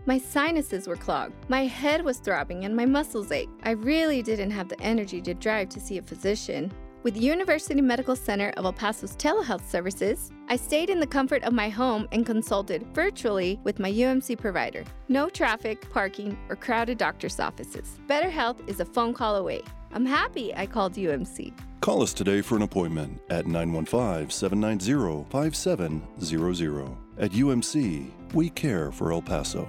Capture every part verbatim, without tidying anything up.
My sinuses were clogged, my head was throbbing, and my muscles ached. I really didn't have the energy to drive to see a physician. With University Medical Center of El Paso's telehealth services, I stayed in the comfort of my home and consulted virtually with my U M C provider. No traffic, parking, or crowded doctor's offices. Better health is a phone call away. I'm happy I called U M C. Call us today for an appointment at nine one five, seven nine zero, five seven zero zero. At U M C, we care for El Paso.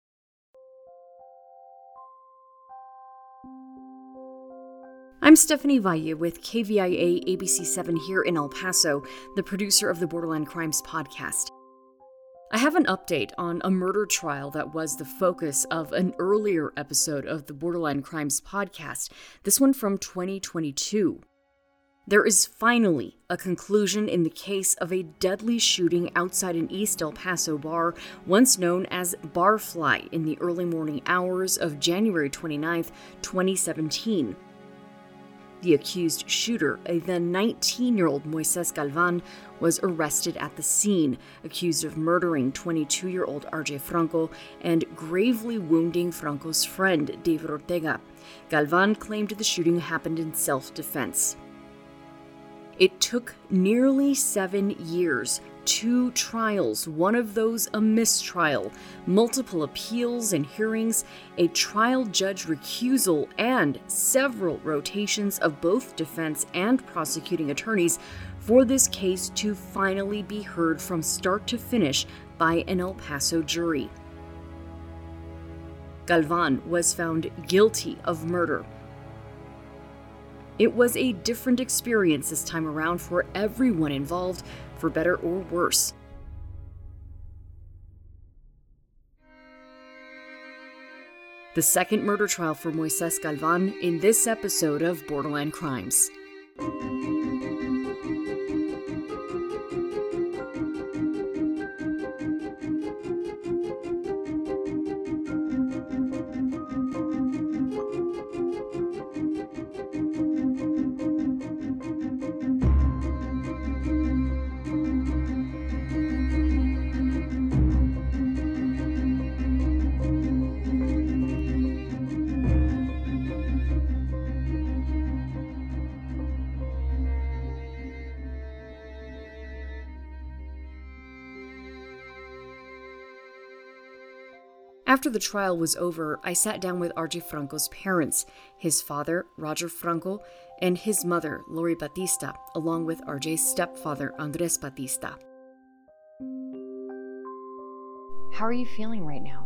I'm Stephanie Valle with K V I A A B C seven here in El Paso, the producer of the Borderline Crimes podcast. I have an update on a murder trial that was the focus of an earlier episode of the Borderline Crimes podcast, this one from twenty twenty-two. There is finally a conclusion in the case of a deadly shooting outside an East El Paso bar, once known as Barfly, in the early morning hours of January twenty-ninth, twenty seventeen. The accused shooter, a then nineteen-year-old Moises Galvan, was arrested at the scene, accused of murdering twenty-two-year-old R J Franco and gravely wounding Franco's friend, David Ortega. Galvan claimed the shooting happened in self-defense. It took nearly seven years, two trials, one of those a mistrial, multiple appeals and hearings, a trial judge recusal, and several rotations of both defense and prosecuting attorneys for this case to finally be heard from start to finish by an El Paso jury. Galvan was found guilty of murder. It was a different experience this time around for everyone involved, for better or worse. The second murder trial for Moises Galvan in this episode of Borderline Crimes. After the trial was over, I sat down with R J Franco's parents, his father, Roger Franco, and his mother, Lori Batista, along with R J's stepfather, Andres Batista. How are you feeling right now?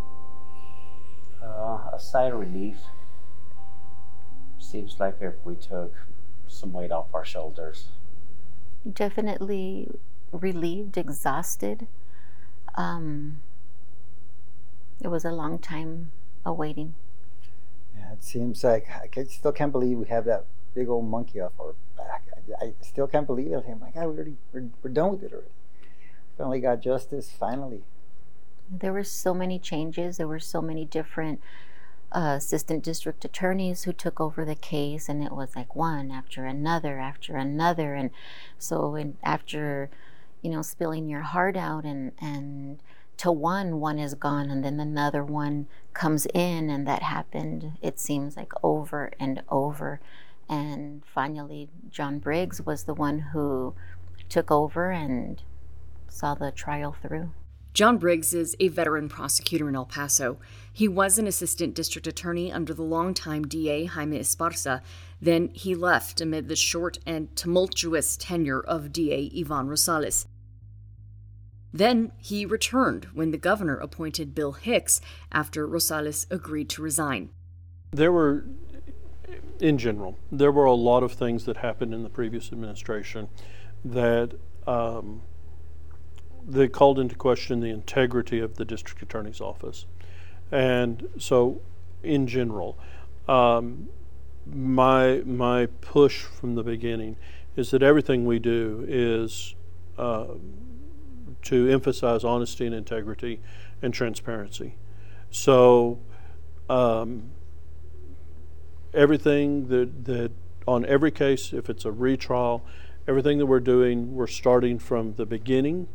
Uh, a sigh of relief. Seems like if we took some weight off our shoulders. Definitely relieved, exhausted. Um... It was a long time awaiting. Yeah, it seems like I still can't believe we have that big old monkey off our back. I, I still can't believe it. I'm like, God, we already, we're, we're done with it already. Finally got justice, finally. There were so many changes. There were so many different uh, assistant district attorneys who took over the case, and it was like one after another after another. And so in, after, you know, spilling your heart out and, and to one, one is gone, and then another one comes in, and that happened, it seems like over and over. And finally, John Briggs was the one who took over and saw the trial through. John Briggs is a veteran prosecutor in El Paso. He was an assistant district attorney under the longtime D A Jaime Esparza. Then he left amid the short and tumultuous tenure of D A Ivan Rosales. Then he returned when the governor appointed Bill Hicks after Rosales agreed to resign. There were, in general, there were a lot of things that happened in the previous administration that um, that called into question the integrity of the district attorney's office. And so, in general, um, my my push from the beginning is that everything we do is uh, to emphasize honesty and integrity and transparency. So um, everything that, that on every case, if it's a retrial, everything that we're doing, we're starting from the beginning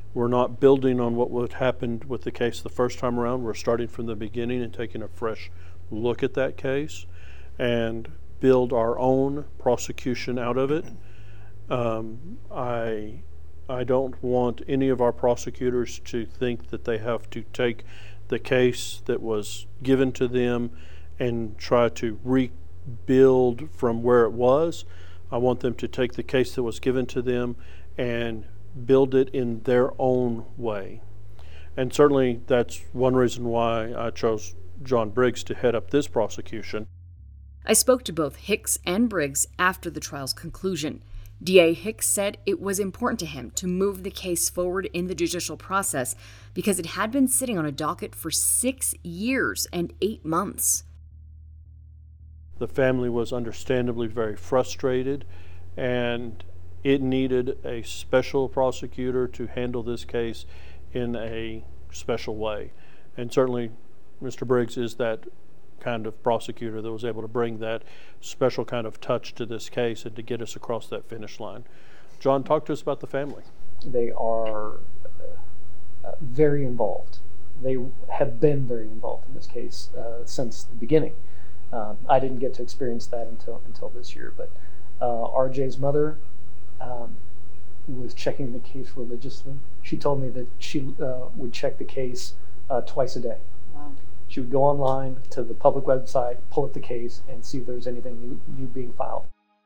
We're not building on what would happened with the case the first time around. We're starting from the beginning and taking a fresh look at that case and build our own prosecution out of it. Um, I I don't want any of our prosecutors to think that they have to take the case that was given to them and try to rebuild from where it was. I want them to take the case that was given to them and build it in their own way. And certainly that's one reason why I chose John Briggs to head up this prosecution. I spoke to both Hicks and Briggs after the trial's conclusion. D A Hicks said it was important to him to move the case forward in the judicial process because it had been sitting on a docket for six years and eight months. The family was understandably very frustrated, and it needed a special prosecutor to handle this case in a special way. And certainly Mister Briggs is that kind of prosecutor that was able to bring that special kind of touch to this case and to get us across that finish line. John, talk to us about the family. They are uh, very involved. They have been very involved in this case uh, since the beginning. Um, I didn't get to experience that until until this year, but uh, R J's mother um, was checking the case religiously. She told me that she uh, would check the case uh, twice a day. Wow. She would go online to the public website, pull up the case, and see if there was anything new, new being filed.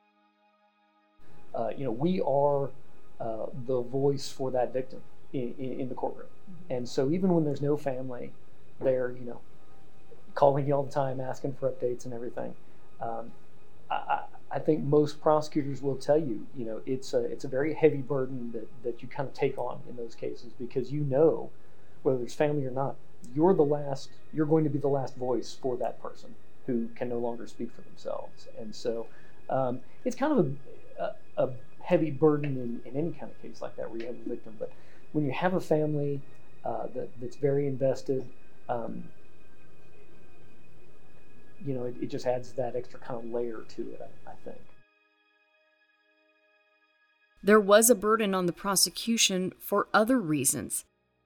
Uh, you know, we are uh, the voice for that victim in, in, in the courtroom. Mm-hmm. And so even when there's no family, they're, you know, calling you all the time, asking for updates and everything. Um, I, I think most prosecutors will tell you, you know, it's a it's a very heavy burden that, that you kind of take on in those cases because you know, whether there's family or not, you're the last, you're going to be the last voice for that person who can no longer speak for themselves. And so um, it's kind of a, a, a heavy burden in, in any kind of case like that where you have a victim. But when you have a family uh, that, that's very invested, um, you know, it, it just adds that extra kind of layer to it, I, I think. There was a burden on the prosecution for other reasons.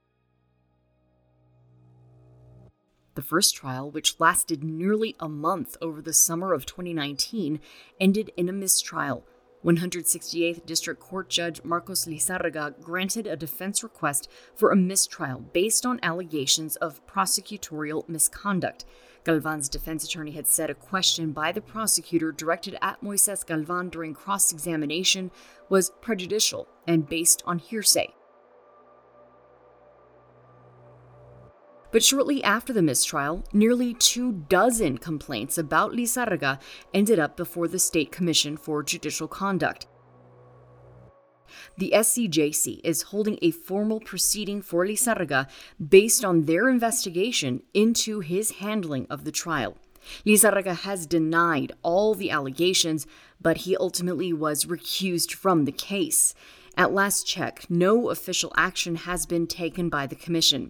The first trial, which lasted nearly a month over the summer of twenty nineteen, ended in a mistrial. one hundred sixty-eighth District Court Judge Marcos Lizarraga granted a defense request for a mistrial based on allegations of prosecutorial misconduct. Galvan's defense attorney had said a question by the prosecutor directed at Moises Galvan during cross-examination was prejudicial and based on hearsay. But shortly after the mistrial, nearly two dozen complaints about Lizarraga ended up before the State Commission for Judicial Conduct. The S C J C is holding a formal proceeding for Lizarraga based on their investigation into his handling of the trial. Lizarraga has denied all the allegations, but he ultimately was recused from the case. At last check, no official action has been taken by the commission.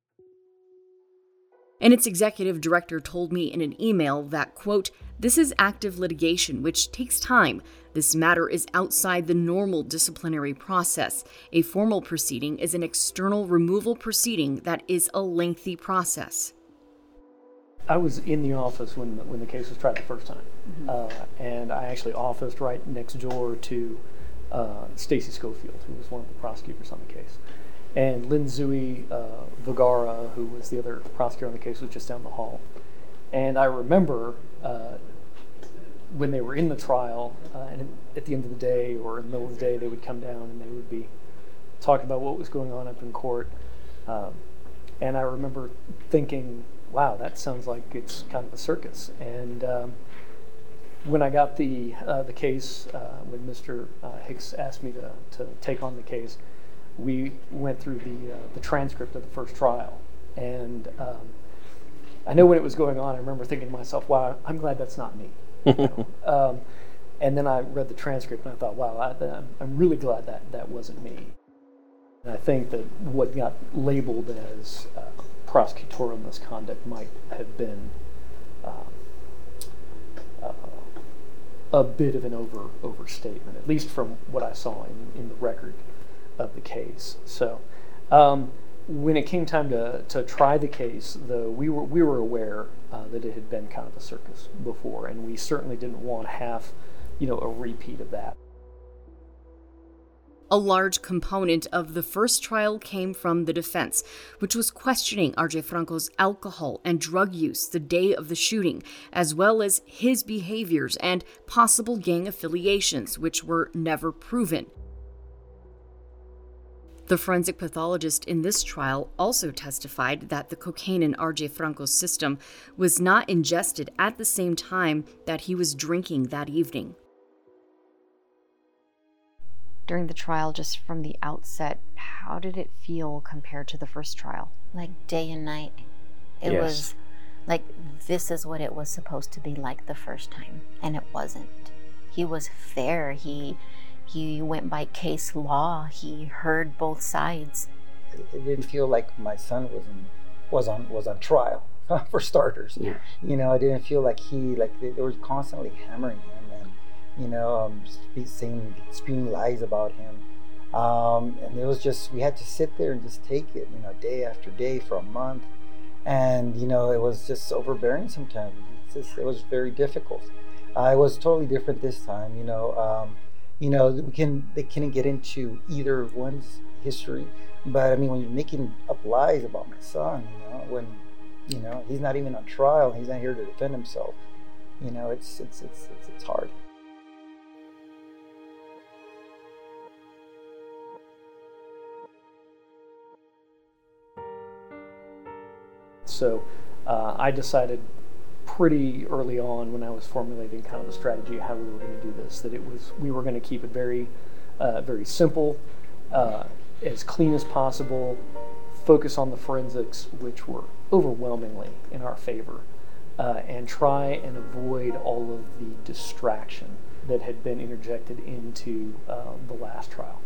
And its executive director told me in an email that, quote, "This is active litigation, which takes time. This matter is outside the normal disciplinary process. A formal proceeding is an external removal proceeding that is a lengthy process." I was in the office when the, when the case was tried the first time, mm-hmm. uh, and I actually officed right next door to uh, Stacy Schofield, who was one of the prosecutors on the case. And Lynn Zui uh, Vergara, who was the other prosecutor on the case, was just down the hall. And I remember uh, when they were in the trial, uh, and at the end of the day or in the middle of the day, they would come down and they would be talking about what was going on up in court. Um, and I remember thinking, wow, that sounds like it's kind of a circus. And um, when I got the uh, the case, uh, when Mister Uh, Hicks asked me to, to take on the case, we went through the uh, the transcript of the first trial, and um, I know when it was going on, I remember thinking to myself, "Wow, I'm glad that's not me." You know? um, and then I read the transcript, and I thought, "Wow, I, I'm really glad that that wasn't me." And I think that what got labeled as uh, prosecutorial misconduct might have been um, uh, a bit of an over overstatement, at least from what I saw in, in the record of the case. So Um, when it came time to, to try the case, though, we were we were aware uh, that it had been kind of a circus before, and we certainly didn't want to have, you know, a repeat of that. A large component of the first trial came from the defense, which was questioning R J Franco's alcohol and drug use the day of the shooting, as well as his behaviors and possible gang affiliations, which were never proven. The forensic pathologist in this trial also testified that the cocaine in R J Franco's system was not ingested at the same time that he was drinking that evening. During the trial, just from the outset, how did it feel compared to the first trial? Like day and night. It Yes. was like, this is what it was supposed to be like the first time, and it wasn't. He was fair. He he went by case law. He heard both sides. It, it didn't feel like my son was in, was on was on trial, for starters. Yeah. You know, I didn't feel like he like they, they were constantly hammering him and you know um, spe- saying spewing lies about him. Um, and it was just, we had to sit there and just take it, you know, day after day for a month. And, you know, it was just overbearing sometimes. It's just, it was very difficult. Uh, it was totally different this time, you know. Um, you know, we can, they couldn't get into either one's history. But, I mean, when you're making up lies about my son, you know, when, you know, he's not even on trial, he's not here to defend himself, you know, it's, it's, it's, it's, it's hard. So uh, I decided pretty early on when I was formulating kind of the strategy of how we were going to do this, that it was we were going to keep it very, uh, very simple, uh, as clean as possible, focus on the forensics, which were overwhelmingly in our favor, uh, and try and avoid all of the distraction that had been interjected into uh, the last trial.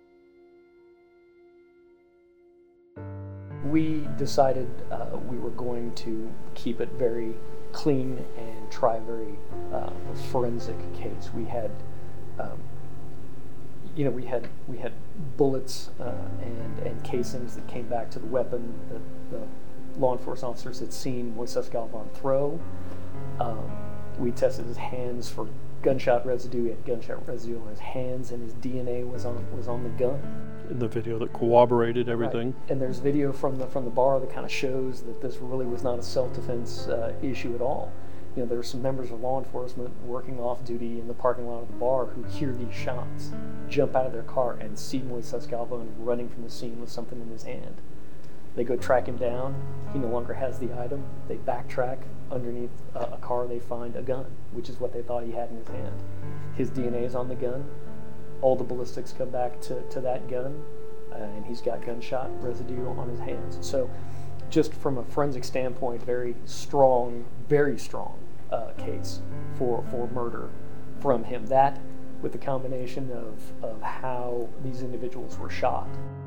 We decided uh, we were going to keep it very clean and try a very uh, forensic case. We had, um, you know, we had we had bullets uh, and and casings that came back to the weapon that the law enforcement officers had seen Moises Galvan throw. Um, we tested his hands for gunshot residue. He had gunshot residue on his hands, and his D N A was on was on the gun. In the video that corroborated everything. Right. And there's video from the from the bar that kind of shows that this really was not a self-defense uh, issue at all. You know, there were some members of law enforcement working off duty in the parking lot of the bar who hear these shots, jump out of their car, and see Moises Galvan running from the scene with something in his hand. They go track him down. He no longer has the item. They backtrack. Underneath uh, a car, they find a gun, which is what they thought he had in his hand. His D N A is on the gun. All the ballistics come back to, to that gun, uh, and he's got gunshot residue on his hands. So just from a forensic standpoint, very strong, very strong uh, case for, for murder from him. That with the combination of, of how these individuals were shot.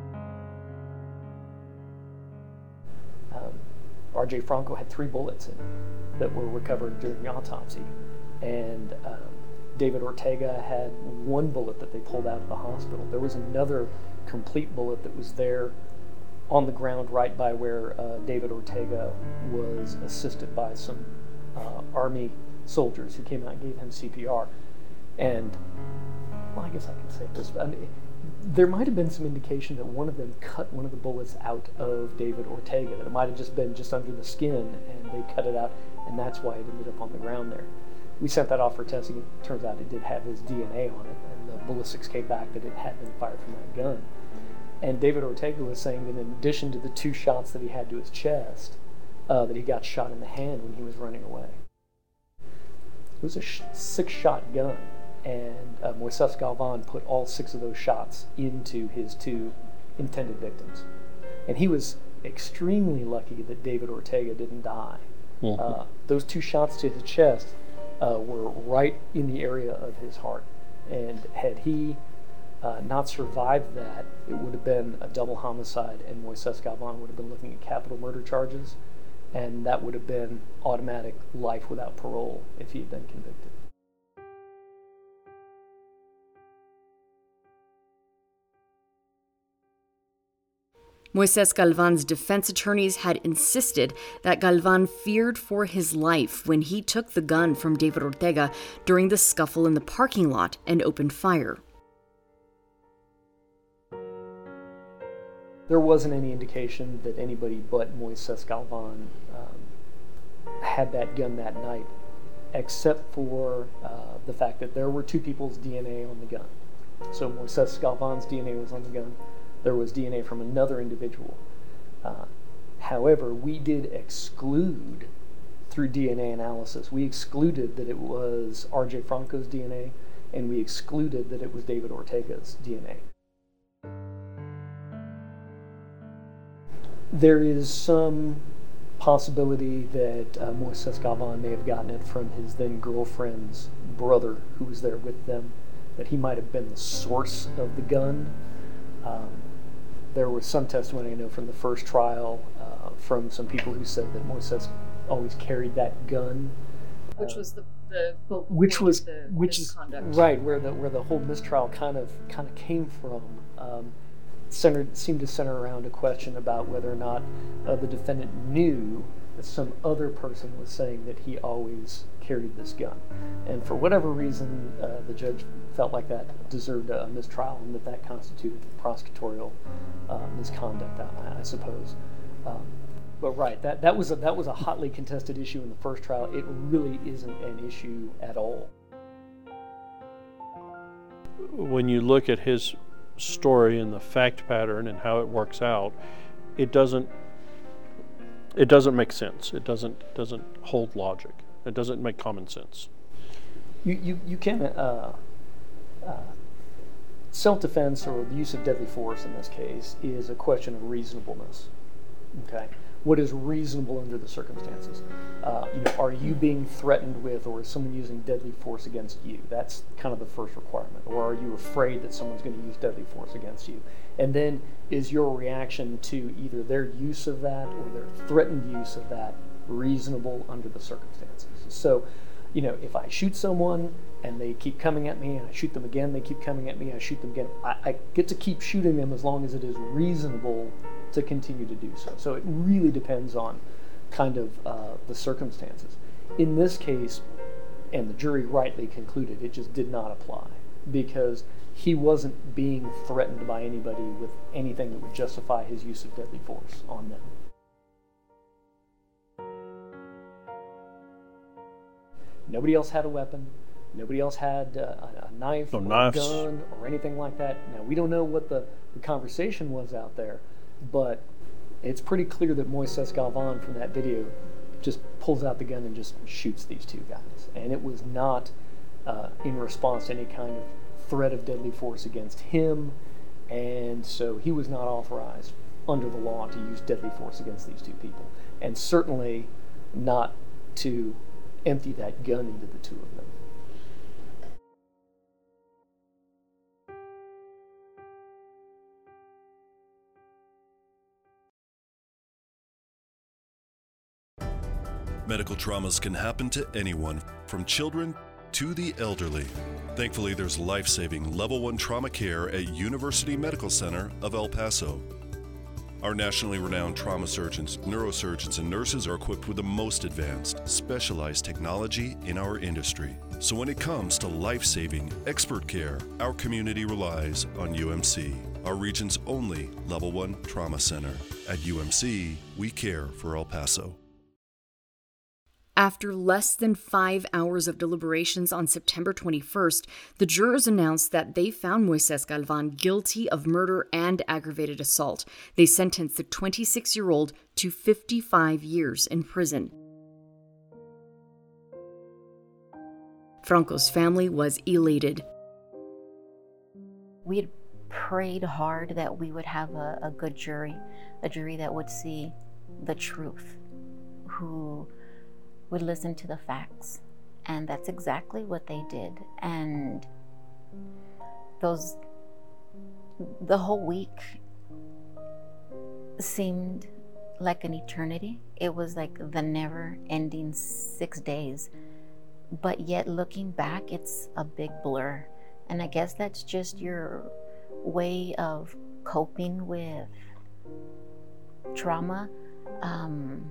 Um, R J Franco had three bullets in that were recovered during the autopsy, and um, David Ortega had one bullet that they pulled out of the hospital. There was another complete bullet that was there on the ground right by where uh, David Ortega was assisted by some uh, Army soldiers who came out and gave him C P R. And, well, I guess I can say this, but I mean, there might have been some indication that one of them cut one of the bullets out of David Ortega, that it might have just been just under the skin, and they cut it out, and that's why it ended up on the ground there. We sent that off for testing. It turns out it did have his D N A on it, and the ballistics came back that it had been fired from that gun. And David Ortega was saying that in addition to the two shots that he had to his chest, uh, that he got shot in the hand when he was running away. It was a sh- six-shot gun, and uh, Moises Galvan put all six of those shots into his two intended victims. And he was extremely lucky that David Ortega didn't die. Mm-hmm. Uh, those two shots to his chest Uh, were right in the area of his heart, and had he uh, not survived that, it would have been a double homicide, and Moises Galvan would have been looking at capital murder charges, and that would have been automatic life without parole if he had been convicted. Moises Galvan's defense attorneys had insisted that Galvan feared for his life when he took the gun from David Ortega during the scuffle in the parking lot and opened fire. There wasn't any indication that anybody but Moises Galvan um, had that gun that night, except for uh, the fact that there were two people's D N A on the gun. So Moises Galvan's D N A was on the gun. There was D N A from another individual. Uh, however, we did exclude, through D N A analysis, we excluded that it was R J Franco's D N A, and we excluded that it was David Ortega's D N A. There is some possibility that uh, Moises Galvan may have gotten it from his then girlfriend's brother, who was there with them, that he might have been the source of the gun. Um, there was some testimony, I know, from the first trial uh, from some people who said that Moises always carried that gun. Which uh, was the, the focal which point was of the which misconduct. is right where the where the whole mistrial kind of kind of came from. Um, centered seemed to center around a question about whether or not uh, the defendant knew that some other person was saying that he always carried this gun, and for whatever reason, uh, the judge felt like that deserved a mistrial and that that constituted prosecutorial uh, misconduct, I, I suppose. Um, but right, that that was a, that was a hotly contested issue in the first trial. It really isn't an issue at all. When you look at his story and the fact pattern and how it works out, it doesn't it doesn't make sense. It doesn't doesn't hold logic. It doesn't make common sense. You you you can uh, uh, self-defense or the use of deadly force in this case is a question of reasonableness. Okay, what is reasonable under the circumstances? Uh, you know, are you being threatened with, or is someone using deadly force against you? That's kind of the first requirement. Or are you afraid that someone's going to use deadly force against you? And then, is your reaction to either their use of that or their threatened use of that reasonable under the circumstances? So, you know, if I shoot someone and they keep coming at me, and I shoot them again, they keep coming at me, I shoot them again, I, I get to keep shooting them as long as it is reasonable to continue to do so. So it really depends on kind of uh, the circumstances. In this case, and the jury rightly concluded, it just did not apply because he wasn't being threatened by anybody with anything that would justify his use of deadly force on them. Nobody else had a weapon. Nobody else had uh, a knife no or knives. a gun or anything like that. Now, we don't know what the, the conversation was out there, but it's pretty clear that Moises Galvan from that video just pulls out the gun and just shoots these two guys. And it was not uh, in response to any kind of threat of deadly force against him, and so he was not authorized under the law to use deadly force against these two people, and certainly not to empty that gun into the two of them. Medical traumas can happen to anyone, from children to the elderly. Thankfully, there's life-saving Level one trauma care at University Medical Center of El Paso. Our nationally renowned trauma surgeons, neurosurgeons, and nurses are equipped with the most advanced, specialized technology in our industry. So when it comes to life-saving, expert care, our community relies on U M C, our region's only Level one trauma center. At U M C, we care for El Paso. After less than five hours of deliberations on September twenty-first, the jurors announced that they found Moises Galvan guilty of murder and aggravated assault. They sentenced the twenty-six-year-old to fifty-five years in prison. Franco's family was elated. We had prayed hard that we would have a, a good jury, a jury that would see the truth, who would listen to the facts, and that's exactly what they did. And those the whole week seemed like an eternity. It was like the never-ending six days, but yet looking back, it's a big blur. And I guess that's just your way of coping with trauma, um,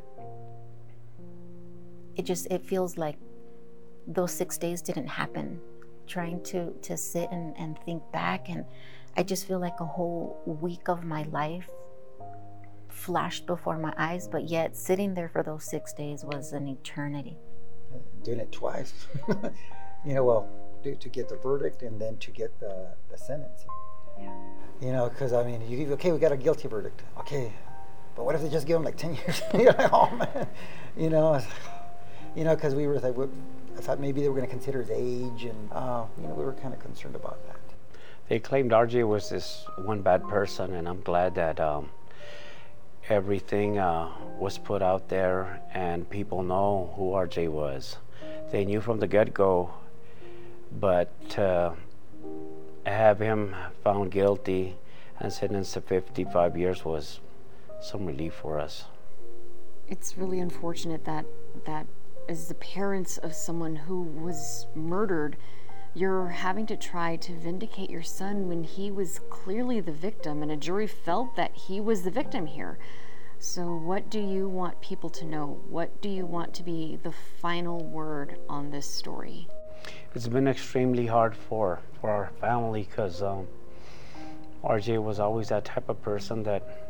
it just, it feels like those six days didn't happen. Trying to, to sit and, and think back, and I just feel like a whole week of my life flashed before my eyes, but yet sitting there for those six days was an eternity. Doing it twice. You know, well, to, to get the verdict and then to get the, the sentence. Yeah. You know, because I mean, you okay, we got a guilty verdict. Okay, but what if they just give him like ten years? You're like, oh man, you know, you know, because we were like, I thought maybe they were going to consider his age, and uh, you know, we were kind of concerned about that. They claimed R J was this one bad person, and I'm glad that um, everything uh, was put out there, and people know who R J was. They knew from the get-go, but to have him found guilty and sentenced to fifty-five years was some relief for us. It's really unfortunate that that as the parents of someone who was murdered, you're having to try to vindicate your son when he was clearly the victim, and a jury felt that he was the victim here. So what do you want people to know? What do you want to be the final word on this story? It's been extremely hard for, for our family, because um, R J was always that type of person that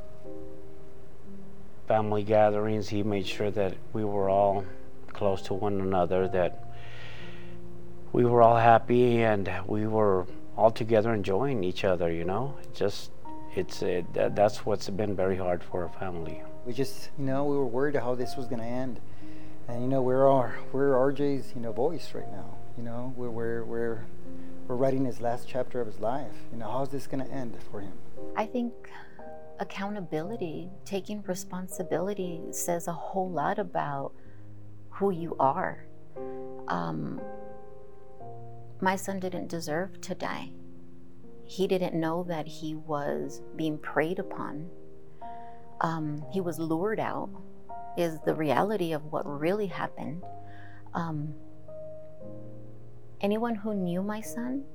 family gatherings, he made sure that we were all close to one another, that we were all happy and we were all together enjoying each other, you know. It just, it's it, that's what's been very hard for our family. We just, you know, we were worried how this was going to end, and you know, we're our, we're R J's, you know, voice right now. You know, we're we're we're we're writing his last chapter of his life. You know, how's this going to end for him? I think accountability, taking responsibility, says a whole lot about who you are. Um, my son didn't deserve to die. He didn't know that he was being preyed upon. Um, he was lured out, is the reality of what really happened. Um, anyone who knew my son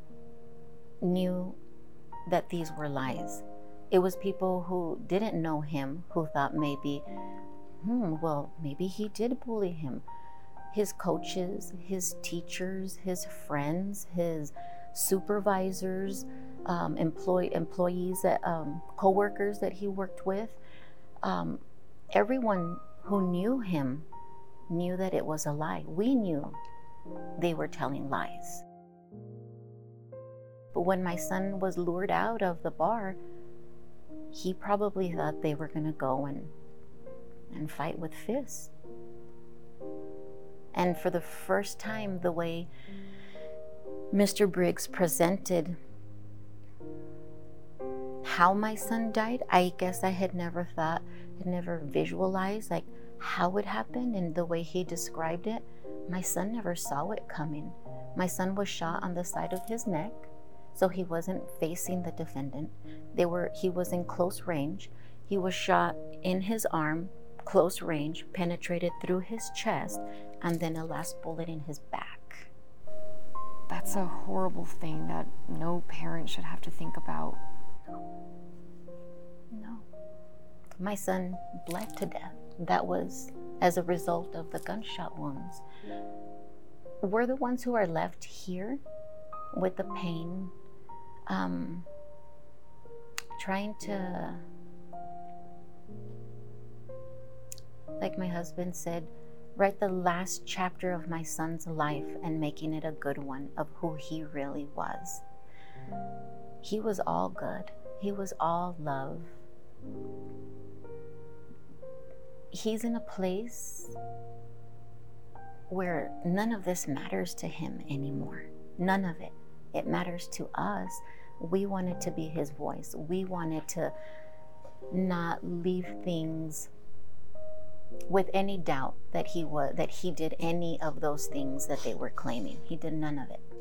knew that these were lies. It was people who didn't know him who thought maybe, hmm, well, maybe he did bully him. His coaches, his teachers, his friends, his supervisors, um, employee, employees, that, um, co-workers that he worked with, um, everyone who knew him knew that it was a lie. We knew they were telling lies. But when my son was lured out of the bar, he probably thought they were going to go and and fight with fists. And for the first time, the way Mister Briggs presented how my son died, I guess I had never thought, had never visualized like how it happened, and the way he described it, my son never saw it coming. My son was shot on the side of his neck, so he wasn't facing the defendant. They were, he was in close range. He was shot in his arm, close range, penetrated through his chest, and then a last bullet in his back. That's a horrible thing that no parent should have to think about. No. My son bled to death. That was as a result of the gunshot wounds. We're the ones who are left here with the pain, um, trying to, like my husband said, write the last chapter of my son's life and making it a good one of who he really was. He was all good. He was all love. He's in a place where none of this matters to him anymore. None of it. It matters to us. We wanted to be his voice. We wanted to not leave things with any doubt that he was, that he did any of those things that they were claiming. He did none of it.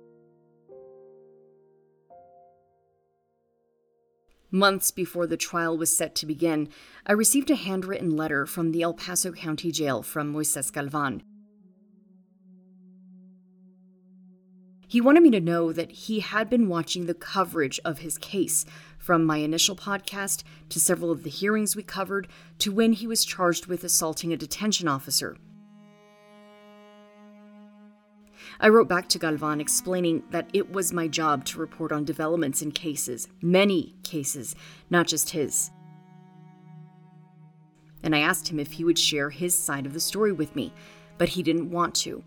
Months before the trial was set to begin, I received a handwritten letter from the El Paso County Jail from Moises Galvan. He wanted me to know that he had been watching the coverage of his case, from my initial podcast to several of the hearings we covered to when he was charged with assaulting a detention officer. I wrote back to Galvan explaining that it was my job to report on developments in cases, many cases, not just his. And I asked him if he would share his side of the story with me, but he didn't want to.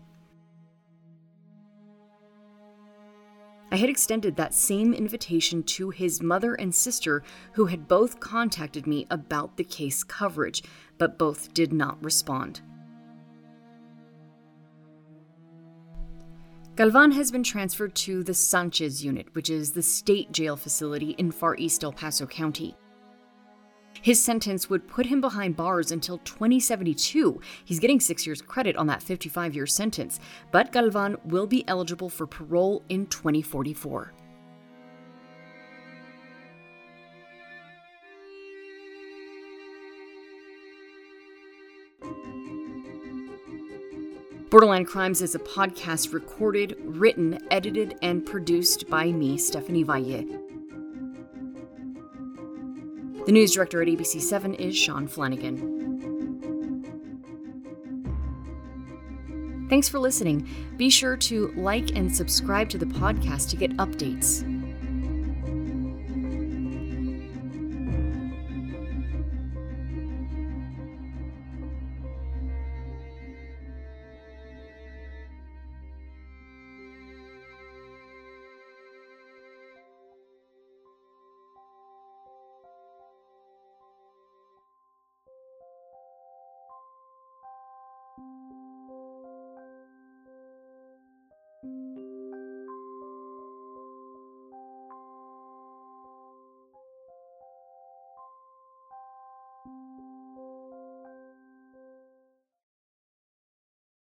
I had extended that same invitation to his mother and sister, who had both contacted me about the case coverage, but both did not respond. Galvan has been transferred to the Sanchez unit, which is the state jail facility in Far East El Paso County. His sentence would put him behind bars until twenty seventy-two. He's getting six years credit on that fifty-five-year sentence, but Galvan will be eligible for parole in twenty forty-four. Borderland Crimes is a podcast recorded, written, edited, and produced by me, Stephanie Valle. The news director at A B C seven is Sean Flanagan. Thanks for listening. Be sure to like and subscribe to the podcast to get updates.